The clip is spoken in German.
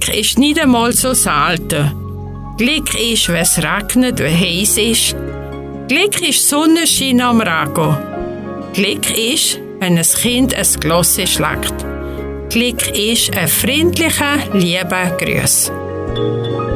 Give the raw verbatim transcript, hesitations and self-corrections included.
ist nicht einmal so selten. Glück ist, wenn es regnet, wenn heiß ist. Glück ist Sonnenschein am Regen. Glück ist, wenn ein Kind ein Glosse schlägt. Glück ist ein freundlicher, lieber Gruß.